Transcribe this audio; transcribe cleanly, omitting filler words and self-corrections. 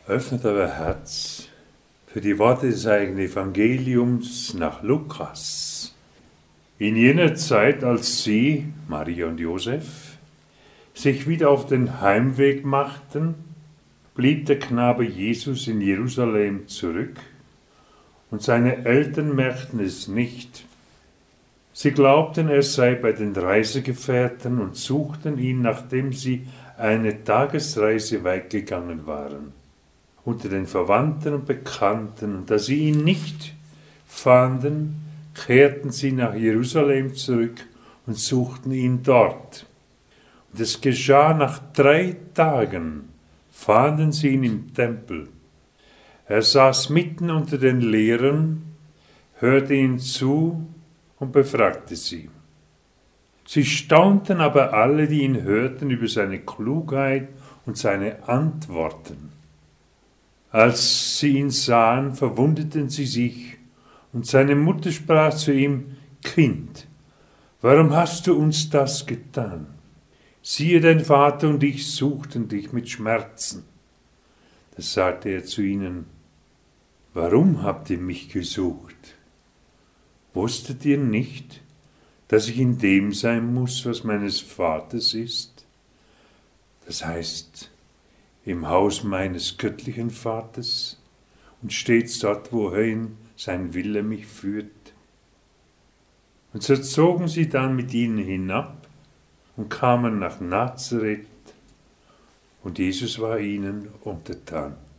Öffnet euer Herz für die Worte des heiligen Evangeliums nach Lukas. In jener Zeit, als sie, Maria und Josef, sich wieder auf den Heimweg machten, blieb der Knabe Jesus in Jerusalem zurück, und seine Eltern merkten es nicht. Sie glaubten, er sei bei den Reisegefährten und suchten ihn, nachdem sie eine Tagesreise weit gegangen waren, unter den Verwandten und Bekannten. Und da sie ihn nicht fanden, kehrten sie nach Jerusalem zurück und suchten ihn dort. Und es geschah, nach 3 Tagen fanden sie ihn im Tempel. Er saß mitten unter den Lehrern, hörte ihnen zu und befragte sie. Sie staunten aber alle, die ihn hörten, über seine Klugheit und seine Antworten. Als sie ihn sahen, verwunderten sie sich, und seine Mutter sprach zu ihm: Kind, warum hast du uns das getan? Siehe, dein Vater und ich suchten dich mit Schmerzen. Da sagte er zu ihnen: Warum habt ihr mich gesucht? Wusstet ihr nicht, dass ich in dem sein muss, was meines Vaters ist? Das heißt, im Haus meines göttlichen Vaters, und stets dort, wohin sein Wille mich führt. Und so zogen sie dann mit ihnen hinab und kamen nach Nazareth, und Jesus war ihnen untertan.